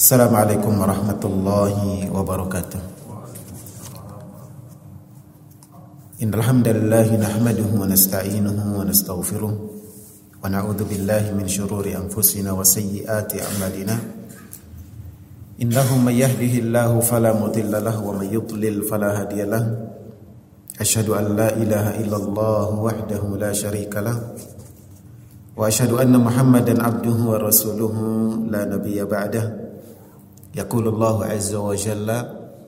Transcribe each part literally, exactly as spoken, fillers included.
Assalamualaikum warahmatullahi wabarakatuh. Innal hamdalillah nahmaduhu wa nasta'inuhu wa nastaghfiruh wa na'udzu billahi min shururi anfusina wa sayyiati a'malina. Innahu may yahdihillahu fala mudilla lahu wa may yudlil fala hadiya lahu. Asyhadu an la ilaha illallah wahdahu la syarika lahu wa asyhadu anna Muhammadan abduhu wa rasuluhu la nabiyya ba'dahu. Yaqulullahu azza wa jalla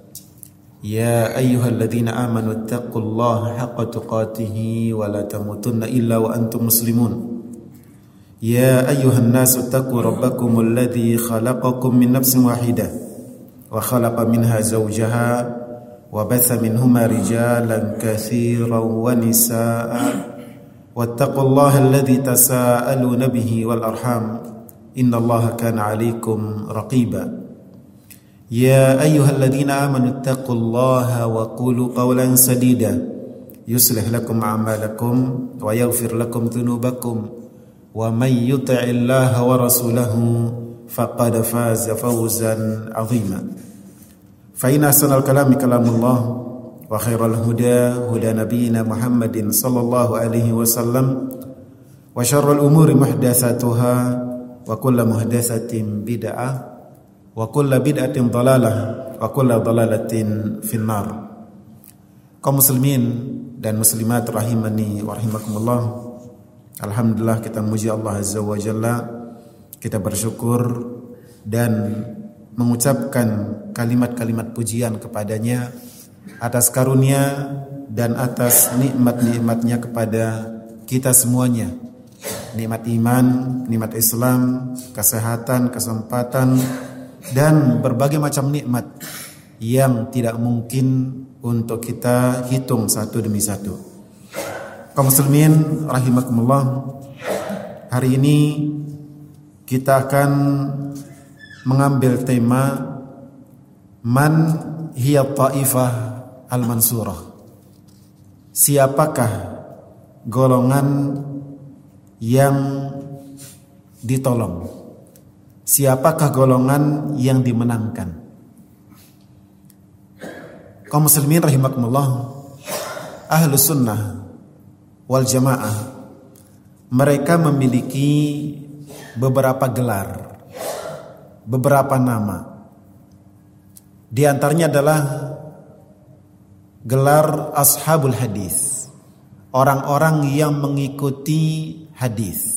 ya ayyuhalladzina amanu taqullaha haqqa tuqatih wa la tamutunna illa wa antum muslimun. Ya ayyuhan nasu taqu rabbakumul ladzi khalaqakum min nafsin wahidah wa khalaqa minha zawjaha wa batha minhuma rijalan katsiran wa nisaa'a wattaqullaha alladzi tasaaluna bihi wal arham innallaha kana 'alaikum raqiba. Ya ayyuhalladzina amanu taqullaha wa qulu qawlan sadida yuslih lakum a'malakum wa yaghfir lakum dhunubakum wa may yuti'illaha wa rasulahu faqad faza fawzan 'azima. Fa inna ahsanal kalami kalamullah wa khairal huda huda nabiyyina Muhammadin sallallahu alaihi wasallam wa syarrul umuri muhdatsatuha wa kullu muhdatsatin bid'ah wa kullu bid'atin dhalalah wa kullu dhalalatin finnar. Kaum muslimin dan muslimat rahimani wa rahimakumullah. Alhamdulillah, kita memuji Allah azza wa jalla, kita bersyukur dan mengucapkan kalimat-kalimat pujian kepadanya atas karunia dan atas nikmat-nikmatnya kepada kita semuanya. Nikmat iman, nikmat Islam, kesehatan, kesempatan, dan berbagai macam nikmat yang tidak mungkin untuk kita hitung satu demi satu. Kaum muslimin rahimakumullah, hari ini kita akan mengambil tema Man hiya ta'ifah al-mansurah. Siapakah golongan yang ditolong? Siapakah golongan yang dimenangkan? Kaum muslimin rahimakumullah, Ahlus Sunnah wal Jamaah, mereka memiliki beberapa gelar, beberapa nama. Di antaranya adalah gelar Ashabul Hadis, orang-orang yang mengikuti hadis.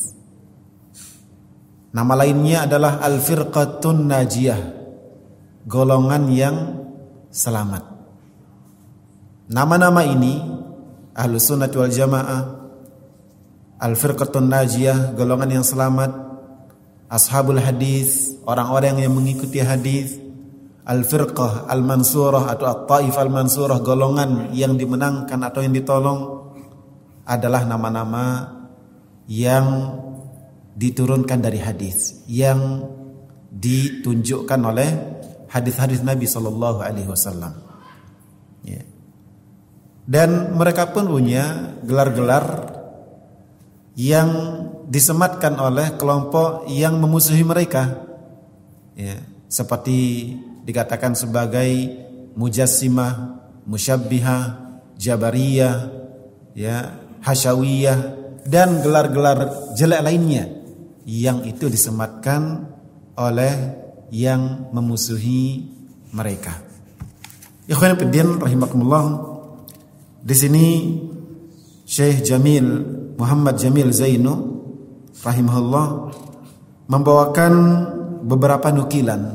Nama lainnya adalah Al-Firqatun Najiyah, golongan yang selamat. Nama-nama ini, Ahlus Sunnah wal Jamaah, Al-Firqatun Najiyah, golongan yang selamat, Ashabul Hadis, orang-orang yang mengikuti hadis, Al-Firqah Al-Mansurah atau At-Taif Al-Mansurah, golongan yang dimenangkan atau yang ditolong, adalah nama-nama yang diturunkan dari hadis, yang ditunjukkan oleh hadis-hadis Nabi sallallahu alaihi wasallam. Ya. Dan mereka pun punya gelar-gelar yang disematkan oleh kelompok yang memusuhi mereka. Ya, seperti dikatakan sebagai Mujassimah, Musyabbihah, Jabariyah, ya, Hasyawiyah, dan gelar-gelar jelek lainnya yang itu disematkan oleh yang memusuhi mereka. Ikhwan fillah rahimakumullah, di sini Syekh Jamil Muhammad Jamil Zainu rahimahullah membawakan beberapa nukilan,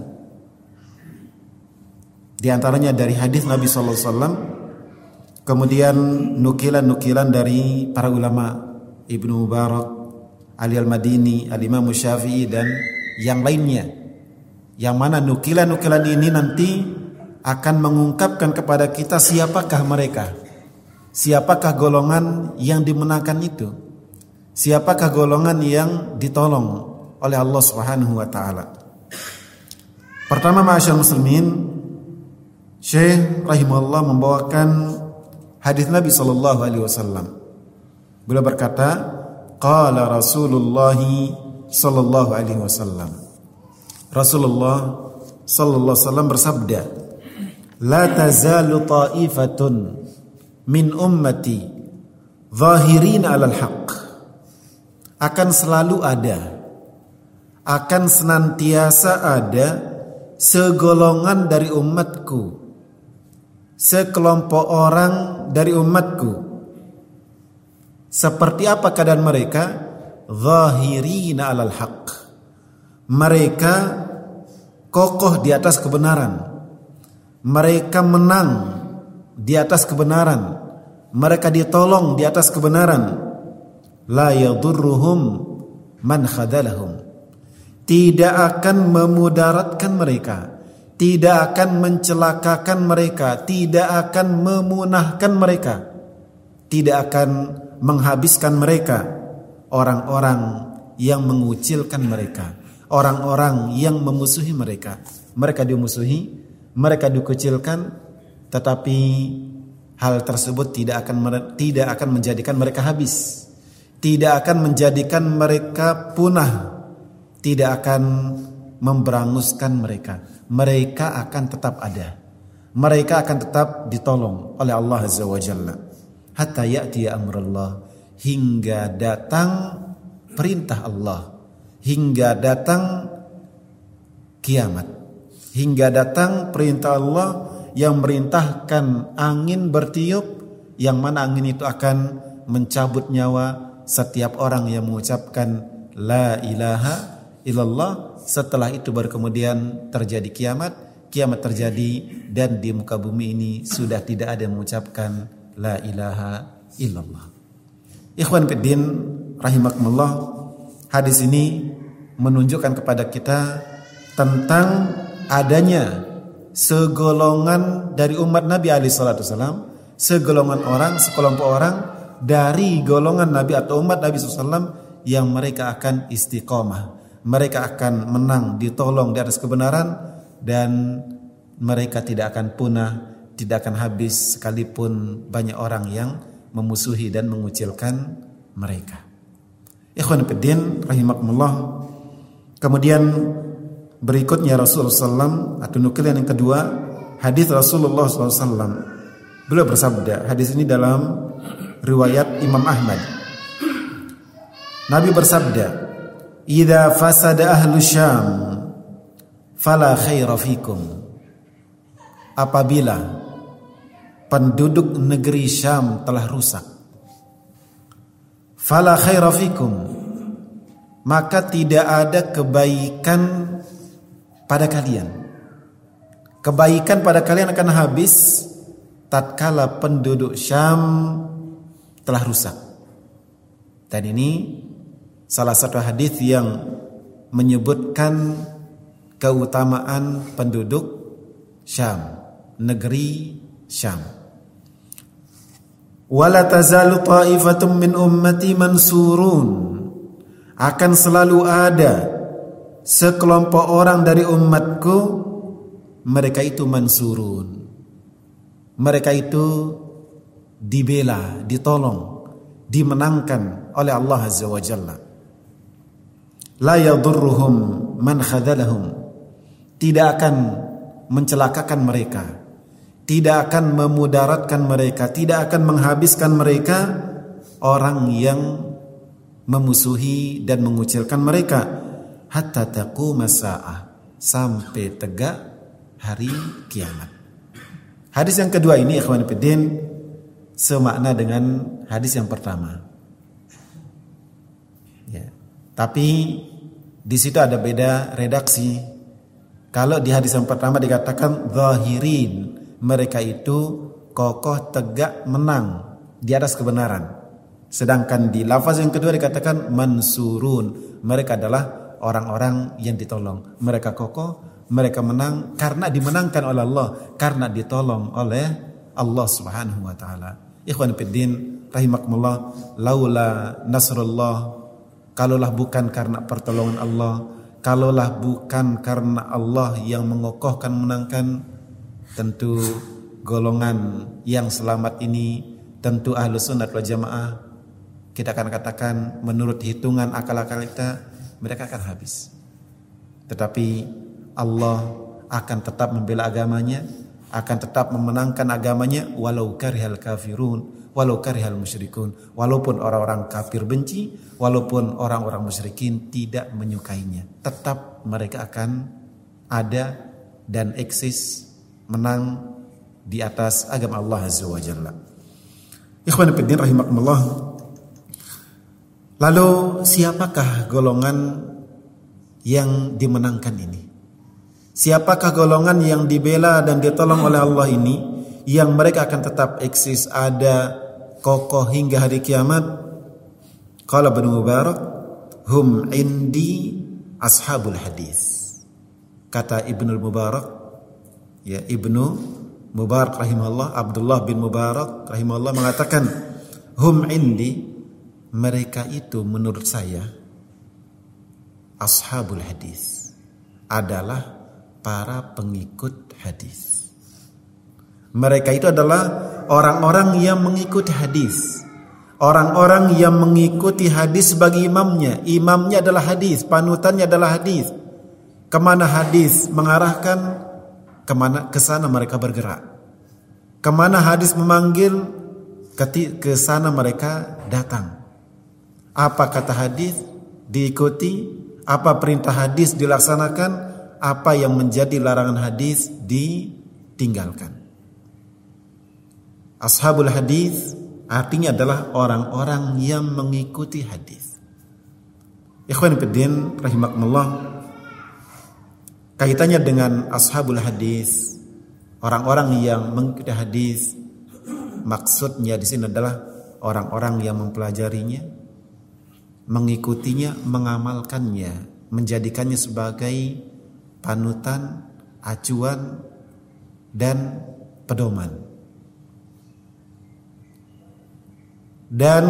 di antaranya dari hadis Nabi sallallahu alaihi wasallam, kemudian nukilan-nukilan dari para ulama, Ibnu Mubarak, Ali Al-Madini, Al-Imam Syafi'i, dan yang lainnya, yang mana nukilan-nukilan ini nanti akan mengungkapkan kepada kita siapakah mereka, siapakah golongan yang dimenangkan itu, siapakah golongan yang ditolong oleh Allah Subhanahu wa taala. Pertama, ma'asyiral muslimin, Syekh rahimahullah membawakan hadis Nabi sallallahu alaihi wasallam. Beliau berkata, qala Rasulullah sallallahu alaihi wasallam. Rasulullah sallallahu alaihi wasallam bersabda, "La tazalu ta'ifatun min ummati zahirin 'alal haqq." Akan selalu ada, akan senantiasa ada segolongan dari umatku, sekelompok orang dari umatku. Seperti apa keadaan mereka? Zahirina 'alal haqq. Mereka kokoh di atas kebenaran. Mereka menang di atas kebenaran. Mereka ditolong di atas kebenaran. La yadurruhum man khadalahum. Tidak akan memudaratkan mereka, tidak akan mencelakakan mereka, tidak akan memunahkan mereka, tidak akan menghabiskan mereka orang-orang yang mengucilkan mereka, orang-orang yang memusuhi mereka. Mereka dimusuhi, mereka dikucilkan, tetapi hal tersebut tidak akan tidak akan menjadikan mereka habis, tidak akan menjadikan mereka punah, tidak akan memberanguskan mereka. Mereka akan tetap ada, mereka akan tetap ditolong oleh Allah Azza wa Jalla. Hatta ya'ti amrullah, hingga datang perintah Allah, hingga datang kiamat, hingga datang perintah Allah yang merintahkan angin bertiup, yang mana angin itu akan mencabut nyawa setiap orang yang mengucapkan la ilaha illallah. Setelah itu baru kemudian terjadi kiamat. Kiamat terjadi dan di muka bumi ini sudah tidak ada yang mengucapkan la ilaha illallah. Ikhwan fiddin rahimakumullah, hadis ini menunjukkan kepada kita tentang adanya segolongan dari umat Nabi alaihi salatu wasallam, segolongan orang, sekelompok orang dari golongan Nabi atau umat Nabi sallallahu alaihi wasallam yang mereka akan istiqomah, mereka akan menang, ditolong di atas kebenaran, dan mereka tidak akan punah, tidak akan habis sekalipun banyak orang yang memusuhi dan mengucilkan mereka. Ikhwan fillah rahimakumullah. Kemudian berikutnya Rasulullah sallallahu alaihi wasallam, atau nukilan yang kedua, hadis Rasulullah sallallahu alaihi wasallam. Beliau bersabda, hadis ini dalam riwayat Imam Ahmad. Nabi bersabda, "Idza fasada ahlu Syam fala khaira fikum." Apabila penduduk negeri Syam telah rusak, fala khaira fikum, maka tidak ada kebaikan pada kalian. Kebaikan pada kalian akan habis tatkala penduduk Syam telah rusak. Dan ini salah satu hadis yang menyebutkan keutamaan penduduk Syam, negeri Syam. Wala tazalu ta'ifatum min ummati mansurun. Akan selalu ada sekelompok orang dari umatku, mereka itu mansurun. Mereka itu dibela, ditolong, dimenangkan oleh Allah Azza wa Jalla. La yadurruhum man khadalahum. Tidak akan mencelakakan mereka, tidak akan memudaratkan mereka, tidak akan menghabiskan mereka orang yang memusuhi dan mengucilkan mereka, hatta taquma sa'ah, sampai tegak hari kiamat. Hadis yang kedua ini ikhwan fillah semakna dengan hadis yang pertama. Ya. Tapi di situ ada beda redaksi. Kalau di hadis yang pertama dikatakan zahirin, mereka itu kokoh, tegak, menang di atas kebenaran. Sedangkan di lafaz yang kedua dikatakan mansurun, mereka adalah orang-orang yang ditolong. Mereka kokoh, mereka menang karena dimenangkan oleh Allah, karena ditolong oleh Allah Subhanahu wa taala. Ikhwan fiddin rahimakumullah, laula nasrullah, kalaulah bukan karena pertolongan Allah, kalaulah bukan karena Allah yang mengokohkan, menangkan, tentu golongan yang selamat ini, tentu Ahlus Sunnah wal Jamaah, kita akan katakan menurut hitungan akal-akal kita, mereka akan habis. Tetapi Allah akan tetap membela agamanya, akan tetap memenangkan agamanya walau karihal kafirun, walau karihal musyrikun, walaupun orang-orang kafir benci, walaupun orang-orang musyrikin tidak menyukainya, tetap mereka akan ada dan eksis menang di atas agama Allah Azza wa Jalla. Ikhwan fillah rahimakumullah. Lalu siapakah golongan yang dimenangkan ini? Siapakah golongan yang dibela dan ditolong oleh Allah ini, yang mereka akan tetap eksis, ada, kokoh hingga hari kiamat? Qala Ibnu Mubarak, hum indi ashabul hadis. Kata Ibnu Mubarak, ya Ibnu Mubarak rahimahullah, Abdullah bin Mubarak rahimahullah mengatakan, hum indi, mereka itu menurut saya ashabul hadis, adalah para pengikut hadis. Mereka itu adalah orang-orang yang mengikuti hadis, orang-orang yang mengikuti hadis sebagai imamnya. Imamnya adalah hadis, panutannya adalah hadis. Kemana hadis mengarahkan, kemana, ke sana mereka bergerak. Kemana hadis memanggil, ke sana mereka datang. Apa kata hadis diikuti, apa perintah hadis dilaksanakan, apa yang menjadi larangan hadis ditinggalkan. Ashabul hadis artinya adalah orang-orang yang mengikuti hadis. Ikhwan fillah rahimakumullah, kaitannya dengan ashabul hadis, orang-orang yang mengikuti hadis, maksudnya di sini adalah orang-orang yang mempelajarinya, mengikutinya, mengamalkannya, menjadikannya sebagai panutan, acuan, dan pedoman. Dan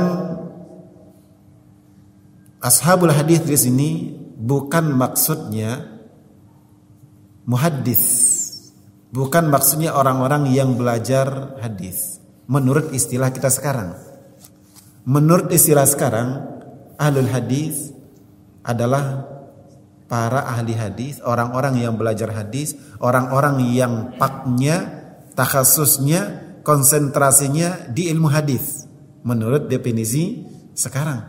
ashabul hadis di sini bukan maksudnya muhaddis, bukan maksudnya orang-orang yang belajar hadis. Menurut istilah kita sekarang, menurut istilah sekarang, ahlul hadis adalah para ahli hadis, orang-orang yang belajar hadis, orang-orang yang paknya, takhasusnya, konsentrasinya di ilmu hadis. Menurut definisi sekarang.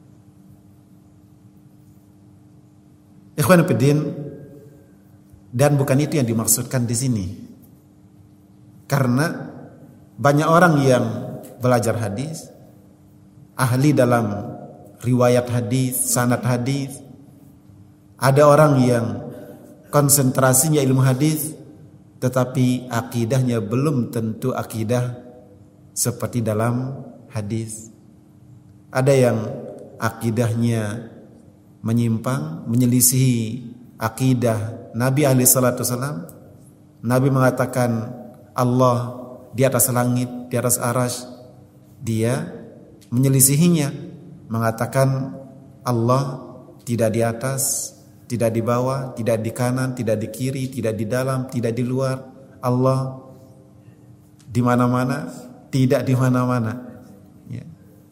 Ikhwan fillah, dan bukan itu yang dimaksudkan di sini. Karena banyak orang yang belajar hadis, ahli dalam riwayat hadis, sanad hadis. Ada orang yang konsentrasinya ilmu hadis, tetapi akidahnya belum tentu akidah seperti dalam hadis. Ada yang akidahnya menyimpang, menyelisihi akidah Nabi alaihi salatu wasallam. Nabi mengatakan Allah di atas langit, di atas arasy. Dia menyelisihinya, mengatakan Allah tidak di atas, tidak di bawah, tidak di kanan, tidak di kiri, tidak di dalam, tidak di luar. Allah di mana-mana, tidak di mana-mana. Ya.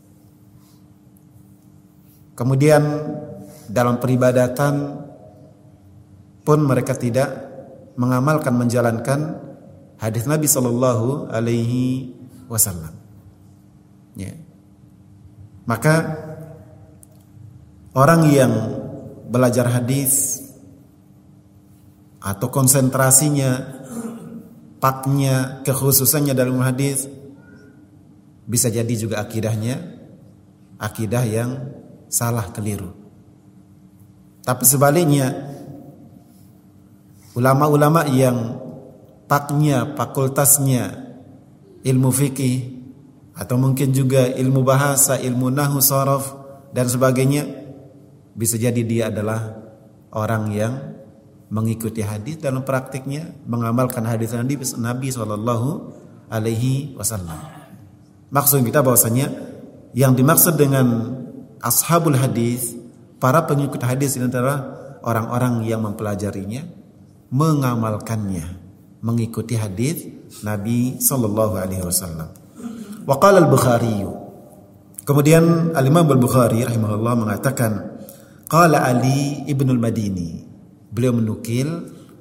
Kemudian dalam peribadatan pun mereka tidak mengamalkan, menjalankan hadis Nabi Sallallahu Alaihi Wasallam. Ya. Maka orang yang belajar hadis atau konsentrasinya, paknya, kekhususannya dalam hadis, bisa jadi juga akidahnya akidah yang salah, keliru. Tapi sebaliknya, ulama-ulama yang paknya, fakultasnya ilmu fikih, atau mungkin juga ilmu bahasa, ilmu nahwu, sharaf, dan sebagainya, bisa jadi dia adalah orang yang mengikuti hadis dalam praktiknya, mengamalkan hadis Nabi Sallallahu Alaihi Wasallam. Maksud kita bahwasanya yang dimaksud dengan ashabul hadis, para pengikut hadis ini adalah orang-orang yang mempelajarinya, mengamalkannya, mengikuti hadis Nabi Sallallahu Alaihi Wasallam. Wa qala al-Bukhari, kemudian al-Imam al-Bukhari rahimahullah mengatakan, qala Ali ibn al-Madini, beliau menukil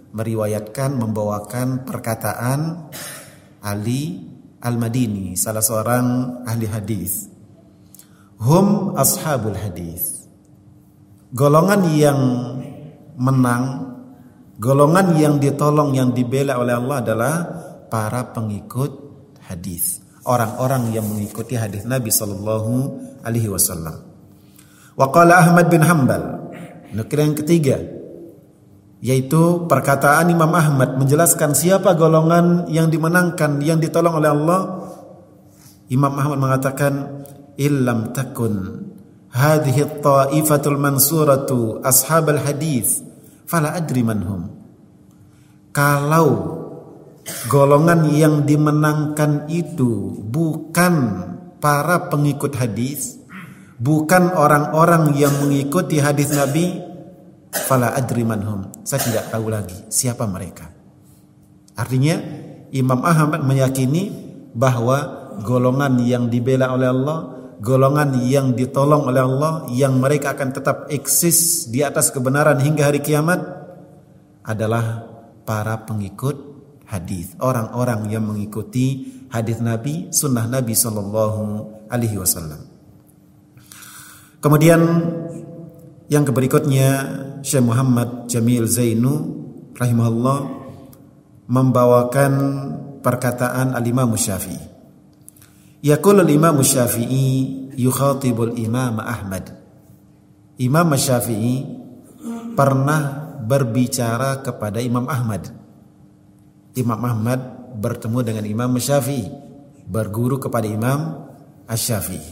meriwayatkan, membawakan perkataan Ali Al-Madini, salah seorang ahli hadis. Hum ashabul hadis. Golongan yang menang, golongan yang ditolong, yang dibela oleh Allah adalah para pengikut hadis, orang-orang yang mengikuti hadis Nabi sallallahu alaihi wasallam. Wa qala Ahmad bin Hanbal, nukil yang ketiga, yaitu perkataan Imam Ahmad menjelaskan siapa golongan yang dimenangkan, yang ditolong oleh Allah. Imam Ahmad mengatakan, illam takun hadhihi at-ta'ifatul mansuratu ashabal hadis fala adri manhum. Kalau golongan yang dimenangkan itu bukan para pengikut hadis, bukan orang-orang yang mengikuti hadis Nabi, fala adri manhum, saya tidak tahu lagi siapa mereka. Artinya Imam Ahmad meyakini bahwa golongan yang dibela oleh Allah, golongan yang ditolong oleh Allah, yang mereka akan tetap eksis di atas kebenaran hingga hari kiamat adalah para pengikut hadis, orang-orang yang mengikuti hadis Nabi, sunnah Nabi sallallahu alaihi wasallam. Kemudian yang berikutnya, Syekh Muhammad Jamil Zainu rahimahullah membawakan perkataan al-Imam Syafi'i. Yaqul al-Imam Syafi'i yukhatibul Imam Ahmad. Imam Syafi'i pernah berbicara kepada Imam Ahmad. Imam Ahmad bertemu dengan Imam Syafi'i, berguru kepada Imam Asy-Syafi'i.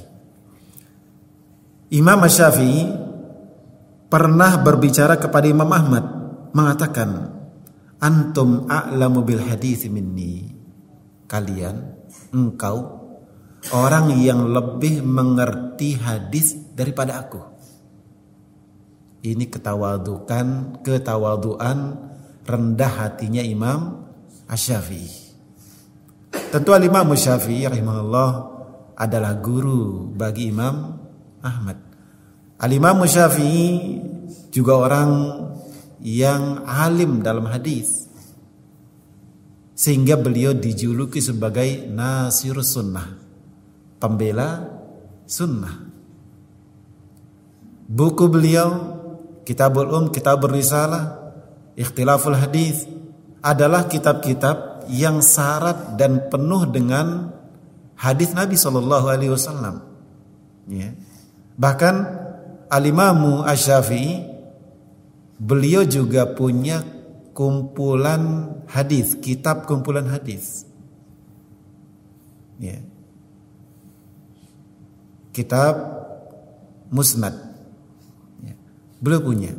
Imam Asy-Syafi'i pernah berbicara kepada Imam Ahmad, mengatakan, antum a'lamu bil hadits minni. Kalian, engkau orang yang lebih mengerti hadis daripada aku. Ini ketawadukan, ketawaduan, rendah hatinya Imam Asy-Syafi'i. Tentu Imam Asy-Syafi'i rahimahullah adalah guru bagi Imam Ahmad. Al-Imam Syafi'i juga orang yang alim dalam hadis, sehingga beliau dijuluki sebagai Nasir Sunnah, pembela sunnah. Buku beliau Kitabul Um, Kitabul Risalah, Ikhtilaful Hadis adalah kitab-kitab yang syarat dan penuh dengan hadis Nabi sallallahu alaihi wasallam. Ya. Bahkan Al-Imam Asy-Syafi'i beliau juga punya kumpulan hadis, kitab kumpulan hadis. Ya. Kitab Musnad. Ya. Beliau punya.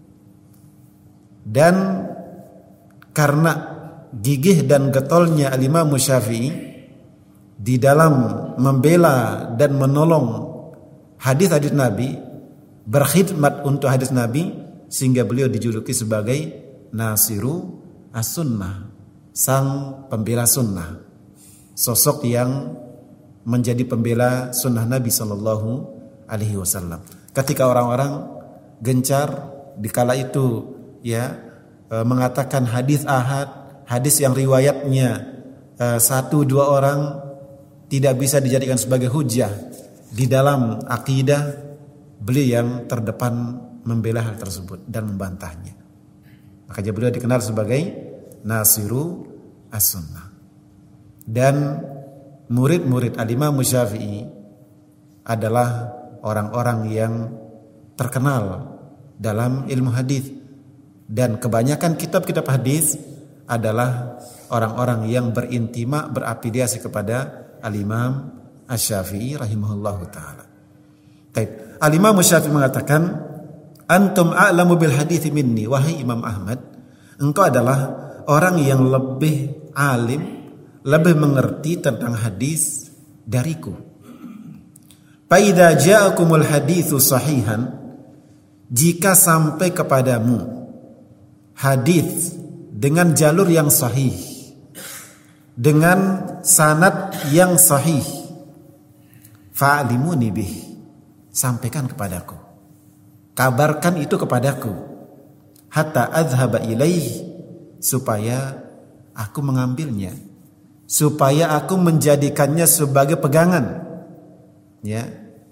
Dan karena gigih dan getolnya Al-Imam Syafi'i di dalam membela dan menolong hadis-hadis Nabi, berkhidmat untuk hadis Nabi, sehingga beliau dijuluki sebagai Nasiru As-Sunnah, sang pembela sunnah, sosok yang menjadi pembela sunnah Nabi sallallahu alaihi wasallam. Ketika orang-orang gencar di kala itu ya e, mengatakan hadis ahad, hadis yang riwayatnya e, satu dua orang tidak bisa dijadikan sebagai hujjah di dalam akidah, beliau yang terdepan membela hal tersebut dan membantahnya. Makanya beliau dikenal sebagai Nasiru As-Sunnah. Dan murid-murid Al-Imam Syafi'i adalah orang-orang yang terkenal dalam ilmu hadis, dan kebanyakan kitab-kitab hadis adalah orang-orang yang berintima, berafiliasi kepada Al-Imam Asy-Syafi'i rahimahullahu taala. Baik, Al-Imam Syafi'i mengatakan, antum a'lamu bil hadithi minni, wahai Imam Ahmad, engkau adalah orang yang lebih alim, lebih mengerti tentang hadis dariku. Fa idza ja'akumul haditsu sahihan, jika sampai kepadamu hadis dengan jalur yang sahih, dengan sanad yang sahih, fa'limuni bih, sampaikan kepadaku, kabarkan itu kepadaku, hatta azhaba ilaih, supaya aku mengambilnya, supaya aku menjadikannya sebagai pegangan. Ya.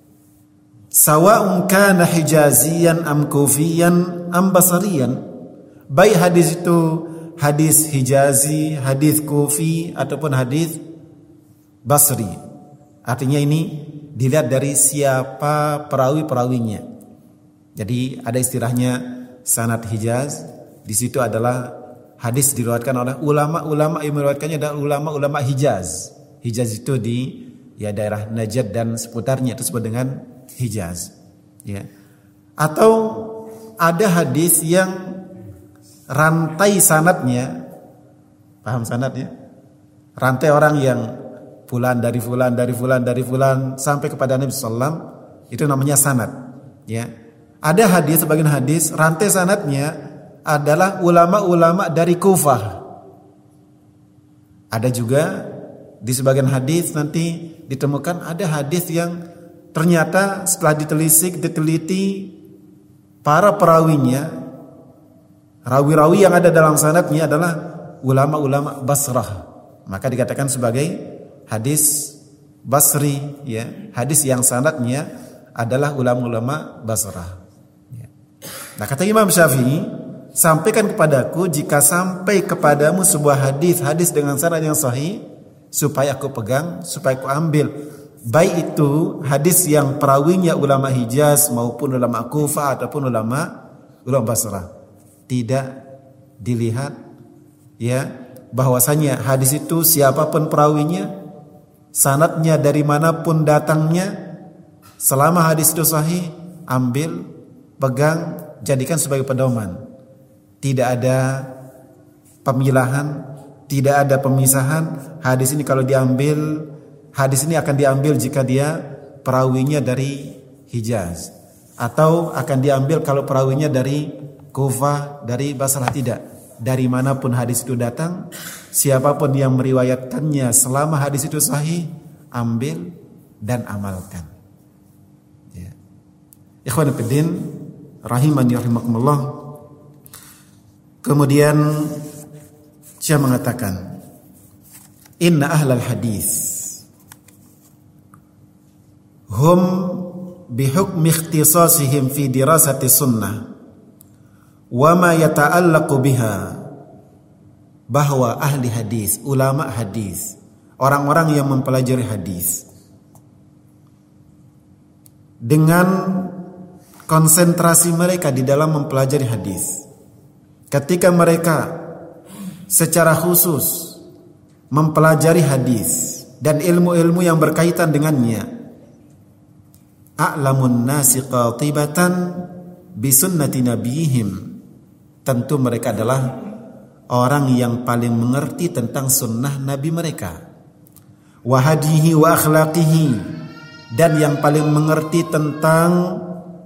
Sawa'un kana hijaziyan am kufiyan am basariyan. Baik hadis itu hadis Hijazi, hadis Kufi ataupun hadis Basri. Artinya ini dilihat dari siapa perawi-perawinya. Jadi ada istilahnya sanad Hijaz. Di situ adalah hadis diriwayatkan oleh ulama-ulama yang meriwayatkannya adalah ulama-ulama Hijaz. Hijaz itu di ya daerah Najd dan seputarnya, itu disebut dengan Hijaz. Ya. Atau ada hadis yang rantai sanadnya, paham sanad ya? Rantai orang yang fulan dari fulan dari fulan dari fulan sampai kepada Nabi sallallahu alaihi wasallam, itu namanya sanad. Ya. Ada hadis, sebagian hadis rantai sanadnya adalah ulama-ulama dari Kufah. Ada juga di sebagian hadis nanti ditemukan ada hadis yang ternyata setelah ditelisik, diteliti para perawinya, rawi-rawi yang ada dalam sanadnya adalah ulama-ulama Basrah. Maka dikatakan sebagai hadis Basri, ya. Hadis yang sanadnya adalah ulama-ulama Basrah. Nah, kata Imam Syafi'i, sampaikan kepadaku jika sampai kepadamu sebuah hadis, hadis dengan sanad yang sahih, supaya aku pegang, supaya aku ambil. Baik itu hadis yang perawinya ulama Hijaz maupun ulama Kufah ataupun ulama ulama Basrah. Tidak dilihat ya bahwasanya hadis itu siapapun perawinya, sanadnya dari manapun datangnya, selama hadis itu sahih, ambil, pegang, jadikan sebagai pedoman. Tidak ada pemilahan, tidak ada pemisahan. Hadis ini kalau diambil, hadis ini akan diambil jika dia perawinya dari Hijaz, atau akan diambil kalau perawinya dari Kufah, dari Basrah. Tidak. Dari manapun hadis itu datang, siapapun yang meriwayatkannya selama hadis itu sahih, ambil dan amalkan. Ya. Ikhwan fillah rahimani rahimakumullah. Kemudian saya mengatakan, inna ahlal hadis hum bihukmi ikhtisasihim fi dirasati sunnah wa ma yata'allaqu biha, bahwa ahli hadis, ulama hadis, orang-orang yang mempelajari hadis dengan konsentrasi mereka di dalam mempelajari hadis, ketika mereka secara khusus mempelajari hadis dan ilmu-ilmu yang berkaitan dengannya, a'lamun nasi qatibatan bi sunnati nabiyihim, tentu mereka adalah orang yang paling mengerti tentang sunnah nabi mereka, wa hadihi wa akhlaqihi, dan yang paling mengerti tentang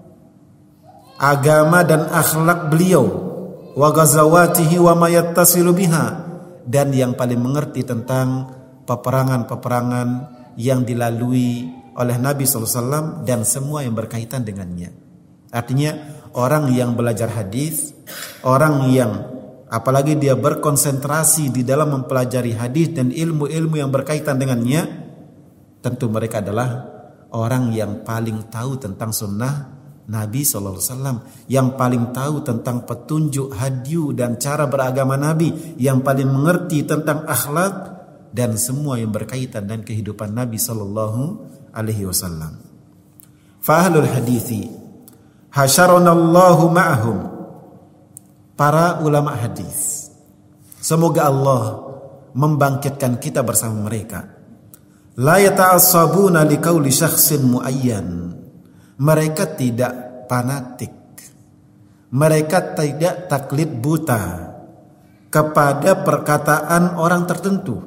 agama dan akhlak beliau, wa ghazawatihi wa ma yattasilu biha, dan yang paling mengerti tentang peperangan-peperangan yang dilalui oleh Nabi sallallahu alaihi wasallam dan semua yang berkaitan dengannya. Artinya orang yang belajar hadis, orang yang apalagi dia berkonsentrasi di dalam mempelajari hadis dan ilmu-ilmu yang berkaitan dengannya, tentu mereka adalah orang yang paling tahu tentang sunnah Nabi sallallahu alaihi wasallam, yang paling tahu tentang petunjuk hadyu dan cara beragama Nabi, yang paling mengerti tentang akhlak dan semua yang berkaitan dengan kehidupan Nabi sallallahu alaihi wasallam. Fa ahlul hadithi hasyaronallahu ma'ahum, para ulama hadis, semoga Allah membangkitkan kita bersama mereka. La yata'assabuna liqauli syakhsin muayyan, mereka tidak fanatik, mereka tidak taklid buta kepada perkataan orang tertentu.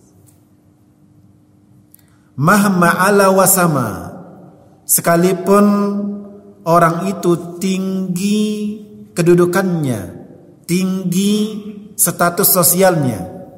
Mahma ala wasama, sekalipun orang itu tinggi kedudukannya, tinggi status sosialnya.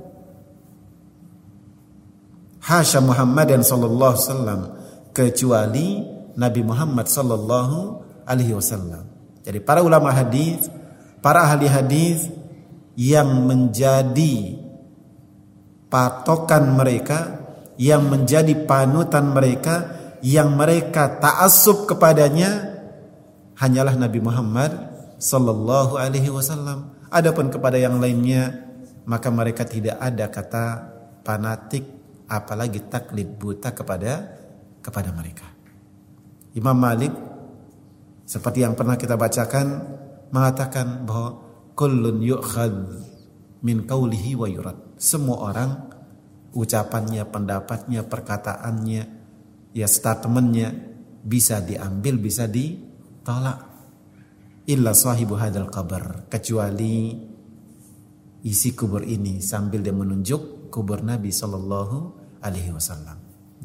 Hasya Muhammadan sallallahu alaihi wasallam, kecuali Nabi Muhammad sallallahu alaihi wasallam. Jadi para ulama hadis, para ahli hadis, yang menjadi patokan mereka, yang menjadi panutan mereka, yang mereka ta'assub kepadanya hanyalah Nabi Muhammad sallallahu alaihi wasallam. Adapun kepada yang lainnya maka mereka tidak ada kata fanatik apalagi taklid buta kepada kepada mereka. Imam Malik seperti yang pernah kita bacakan mengatakan bahwa kullun yu'khadh min qawlihi wa yurad. Semua orang ucapannya, pendapatnya, perkataannya, ya statementnya bisa diambil, bisa ditolak. Illa sahibu hadzal qabr, kecuali isi kubur ini, sambil dia menunjuk kubur Nabi sallallahu alaihi wasallam.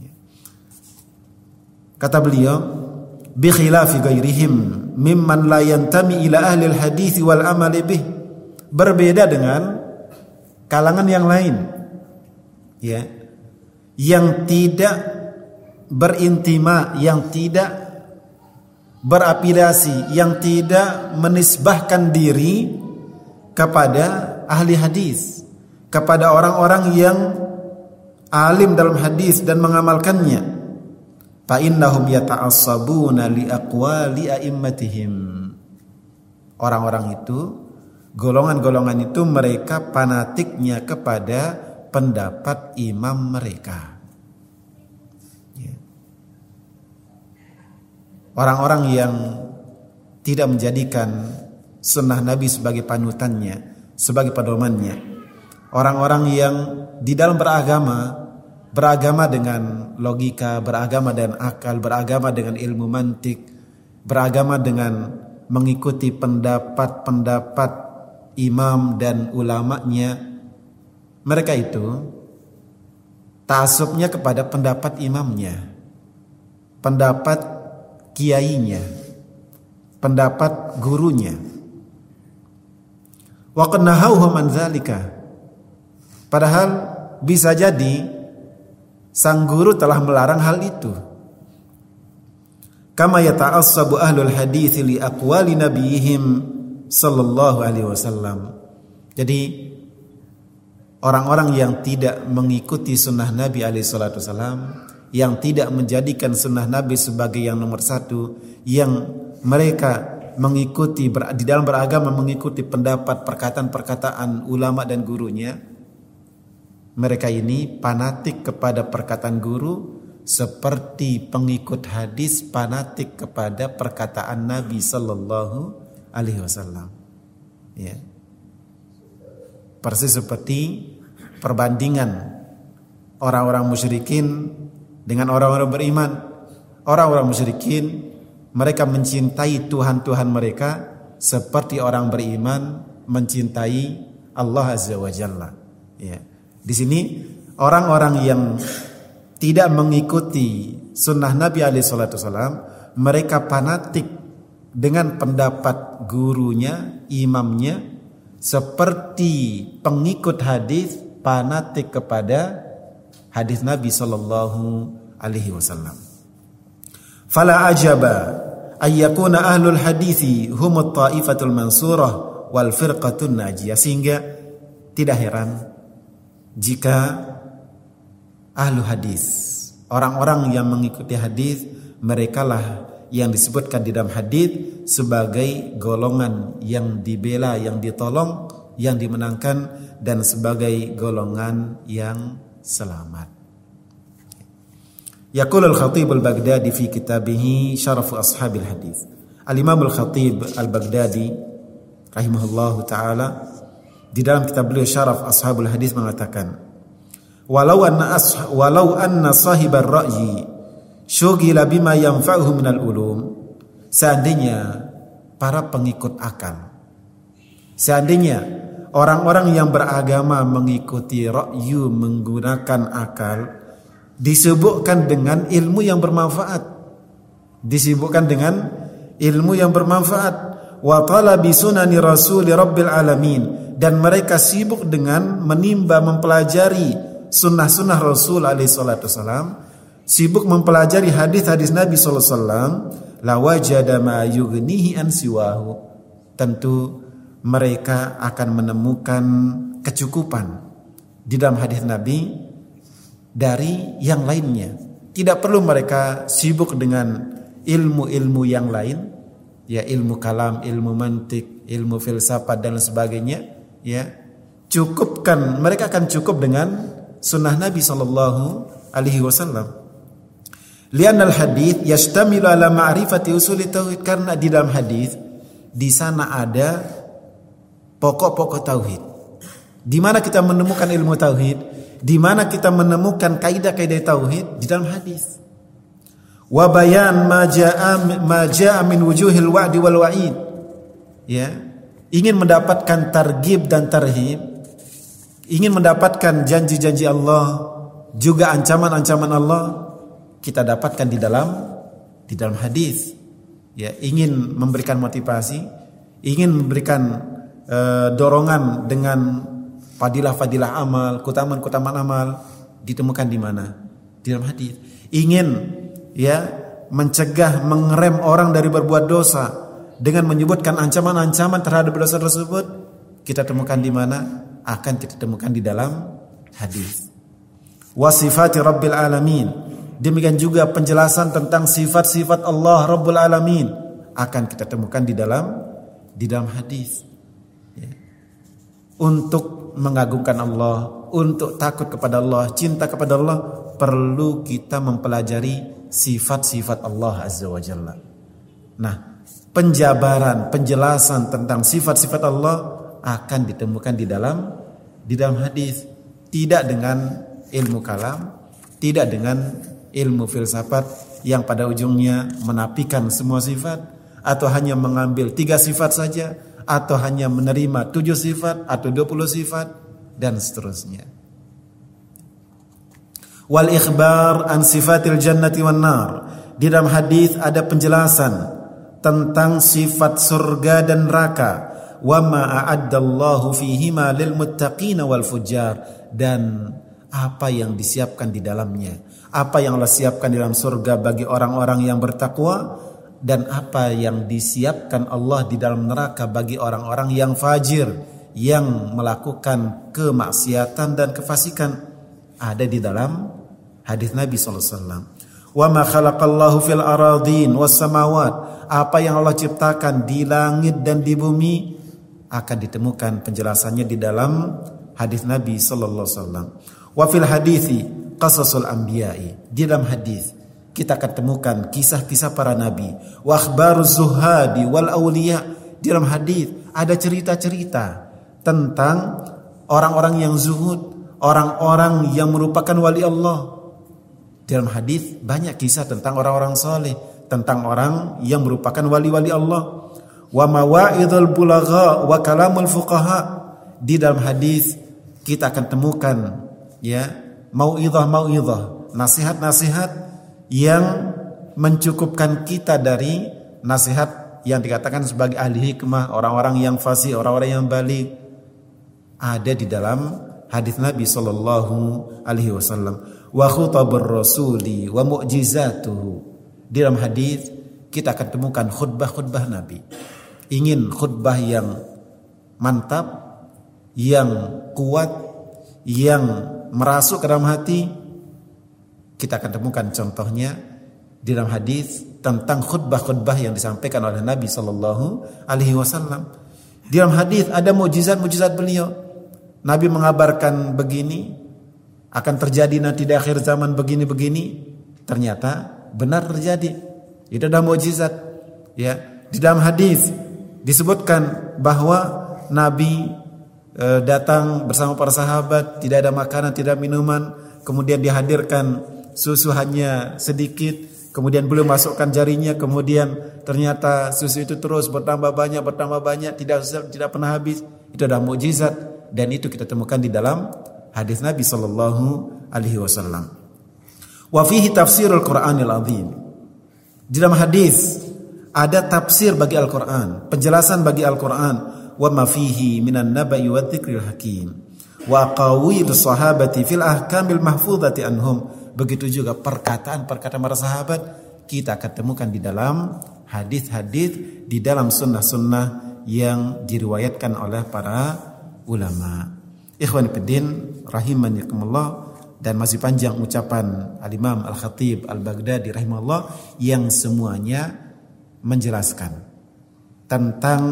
Kata beliau, bi khilafi ghairihim mimman la yantami ila ahli al-hadits wal amal bih. Berbeda dengan kalangan yang lain, ya, yang tidak berintima, yang tidak berafiliasi, yang tidak menisbahkan diri kepada ahli hadis, kepada orang-orang yang alim dalam hadis dan mengamalkannya. Fa innahum yata'assabuna li aqwali a'immatihim. Orang-orang itu, golongan-golongan itu mereka fanatiknya kepada pendapat imam mereka. Ya. Orang-orang yang tidak menjadikan sunnah Nabi sebagai panutannya, sebagai pedomannya. Orang-orang yang di dalam beragama, beragama dengan logika, beragama dengan akal, beragama dengan ilmu mantik, beragama dengan mengikuti pendapat-pendapat imam dan ulamanya. Mereka itu ta'assubnya kepada pendapat imamnya, pendapat kiainya, pendapat gurunya. Wa qad nahawhum an dzalika. Padahal bisa jadi sang guru telah melarang hal itu. Kama yata'assabu ahlul hadits li aqwali nabiyihim sallallahu alaihi wasallam. Jadi orang-orang yang tidak mengikuti sunnah Nabi alaihi salatu wasallam, yang tidak menjadikan sunnah Nabi sebagai yang nomor satu, yang mereka mengikuti di dalam beragama mengikuti pendapat, perkataan-perkataan ulama dan gurunya, mereka ini fanatik kepada perkataan guru seperti pengikut hadis fanatik kepada perkataan Nabi sallallahu alaihi wasallam. Ya. Persis seperti perbandingan orang-orang musyrikin dengan orang-orang beriman. Orang-orang musyrikin mereka mencintai Tuhan-Tuhan mereka seperti orang beriman mencintai Allah Azza wa Jalla. Ya. Di sini orang-orang yang tidak mengikuti sunnah Nabi alaihi salatu wasallam, mereka fanatik dengan pendapat gurunya, imamnya, seperti pengikut hadis fanatik kepada hadis Nabi sallallahu alaihi wasallam. Fala ajaba ayyakuna ahlul hadithi humut ta'ifatul mansurah wal firqatun najiyah. Sehingga tidak heran jika ahlu hadis, orang-orang yang mengikuti hadis, merekalah yang disebutkan di dalam hadis sebagai golongan yang dibela, yang ditolong, yang dimenangkan, dan sebagai golongan yang selamat. Yaqul al-Khatib al-Baghdadi fi kitabih Syaraf Ashabil Hadis. Al-Imam al-Khatib al-Baghdadi rahimahullahu taala di dalam kitab beliau Syaraf Ashabul Hadis mengatakan, walau anna as walau anna sahibar ra'yi syughila bima yanfa'uhu minal ulum. Seandainya para pengikut akal, seandainya orang-orang yang beragama mengikuti ra'yu, menggunakan akal, disibukkan dengan ilmu yang bermanfaat, disibukkan dengan ilmu yang bermanfaat, wa talabi sunani rasuli rabbil alamin, dan mereka sibuk dengan menimba, mempelajari sunnah-sunnah Rasul alaihi salatu wasallam, sibuk mempelajari hadis-hadis Nabi sallallahu alaihi wasallam, la wajada ma yughnihi an siwahu. Tentu mereka akan menemukan kecukupan di dalam hadis Nabi dari yang lainnya. Tidak perlu mereka sibuk dengan ilmu-ilmu yang lain, ya ilmu kalam, ilmu mantik, ilmu filsafat dan sebagainya, ya. Cukupkan, mereka akan cukup dengan sunnah Nabi sallallahu alaihi wasallam. Lianna al-hadits yashtamilu ala ma'rifati usuli tauhid, karena di dalam hadis di sana ada pokok-pokok tauhid. Di mana kita menemukan ilmu tauhid? Di mana kita menemukan kaidah-kaidah tauhid? Di dalam hadis. Wa bayan ma jaa ma jaa min wujuhil wa'di wal wa'id. Ya, ingin mendapatkan targhib dan tarhib, ingin mendapatkan janji-janji Allah, juga ancaman-ancaman Allah, kita dapatkan di dalam di dalam hadis. Ya, ingin memberikan motivasi, ingin memberikan uh, dorongan dengan fadilah-fadilah amal, keutamaan-keutamaan amal, ditemukan di mana? Di dalam hadis. Ingin ya mencegah, mengerem orang dari berbuat dosa dengan menyebutkan ancaman-ancaman terhadap dosa tersebut, kita temukan di mana? Akan kita temukan di dalam hadis. Wa sifati rabbil alamin. Demikian juga penjelasan tentang sifat-sifat Allah Rabbul Alamin akan kita temukan di dalam di dalam hadis. Ya. Untuk mengagungkan Allah, untuk takut kepada Allah, cinta kepada Allah, perlu kita mempelajari sifat-sifat Allah Azza wa Jalla. Nah, penjabaran, penjelasan tentang sifat-sifat Allah akan ditemukan di dalam di dalam hadis, tidak dengan ilmu kalam, tidak dengan ilmu filsafat yang pada ujungnya menafikan semua sifat, atau hanya mengambil tiga sifat saja, atau hanya menerima tujuh sifat atau dua puluh sifat dan seterusnya. Wal ikhbar an sifatil jannati wan nar. Di dalam hadis ada penjelasan tentang sifat surga dan neraka. Wa ma a'addallahu fihima lil muttaqina wal fujjar, dan apa yang disiapkan di dalamnya, apa yang Allah siapkan di dalam surga bagi orang-orang yang bertakwa, dan apa yang disiapkan Allah di dalam neraka bagi orang-orang yang fajir, yang melakukan kemaksiatan dan kefasikan, ada di dalam hadis Nabi sallallahu alaihi wasallam. Wa ma khalaqallahu fil aradin was samawat, apa yang Allah ciptakan di langit dan di bumi akan ditemukan penjelasannya di dalam hadis Nabi sallallahu alaihi wasallam. Wa fil hadithi qasasul anbiya'i, di dalam hadis kita akan temukan kisah-kisah para nabi. Wa akhbaruz zuhadi wal auliya, di dalam hadis ada cerita-cerita tentang orang-orang yang zuhud, orang-orang yang merupakan wali Allah. Di dalam hadis banyak kisah tentang orang-orang saleh, tentang orang yang merupakan wali-wali Allah. Wa mawa'idul bulagha wa kalamul fuqaha, di dalam hadis kita akan temukan ya mau'izah-mau'izah, nasihat-nasihat yang mencukupkan kita dari nasihat yang dikatakan sebagai ahli hikmah, orang-orang yang fasih, orang-orang yang baligh, ada di dalam hadis Nabi sallallahu alaihi wasallam. Wa khutabur rasuli wa mu'jizatuhu, di dalam hadis kita akan temukan khutbah-khutbah Nabi. Ingin khutbah yang mantap, yang kuat, yang merasuk ke dalam hati, kita akan temukan contohnya di dalam hadis tentang khutbah-khutbah yang disampaikan oleh Nabi sallallahu alaihi wasallam. Di dalam hadis ada mukjizat-mukjizat beliau. Nabi mengabarkan begini akan terjadi nanti di akhir zaman begini-begini, ternyata benar terjadi. Itu adalah mukjizat. Ya, di dalam hadis disebutkan bahwa Nabi e, datang bersama para sahabat, tidak ada makanan, tidak ada minuman, kemudian dihadirkan susu hanya sedikit, kemudian beliau masukkan jarinya, kemudian ternyata susu itu terus bertambah banyak, bertambah banyak, tidak tidak pernah habis. Itu adalah mukjizat, dan itu kita temukan di dalam hadis Nabi sallallahu alaihi wasallam. Wa fihi tafsirul Qur'anil azim. Di dalam hadis ada tafsir bagi Al-Qur'an, penjelasan bagi Al-Qur'an. Wa ma fihi minan naba'i wa dzikril hakim wa aqawilus sahabati fil ahkamil mahfuzati anhum. Begitu juga perkataan-perkataan para sahabat kita akan temukan di dalam hadis-hadis, di dalam sunnah-sunnah yang diriwayatkan oleh para ulama. Ikhwan fiddin rahimanyakumullah, dan masih panjang ucapan Al-Imam Al-Khatib Al-Baghdadi rahimahullah yang semuanya menjelaskan tentang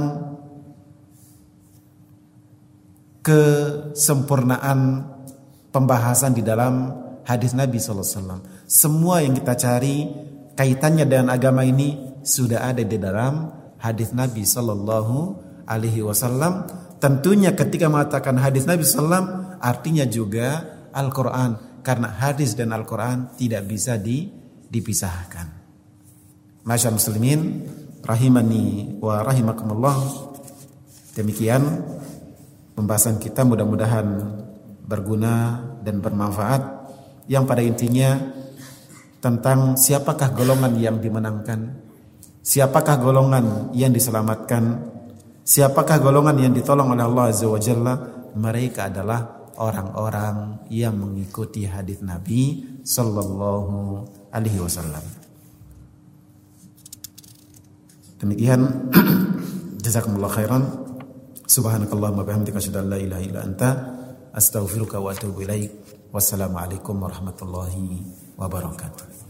kesempurnaan pembahasan di dalam hadis Nabi sallallahu alaihi wasallam. Semua yang kita cari kaitannya dengan agama ini sudah ada di dalam hadis Nabi sallallahu alaihi wasallam. Tentunya ketika mengatakan hadis Nabi sallallahu alaihi wasallam artinya juga Al-Quran, karena hadis dan Al-Quran tidak bisa di, dipisahkan. Masyaallah muslimin rahimani wa rahimakumullah, demikian pembahasan kita, mudah-mudahan berguna dan bermanfaat, yang pada intinya tentang siapakah golongan yang dimenangkan, siapakah golongan yang diselamatkan, siapakah golongan yang ditolong oleh Allah Azza wa Jalla. Mereka adalah orang-orang yang mengikuti hadis Nabi sallallahu alaihi wasallam. Demikian jazakumullah khairan. Subhanakallahumma bihamdika asyhadu an la ilaha illa anta astaghfiruka wa atubu ilaik. Wassalamualaikum warahmatullahi wabarakatuh.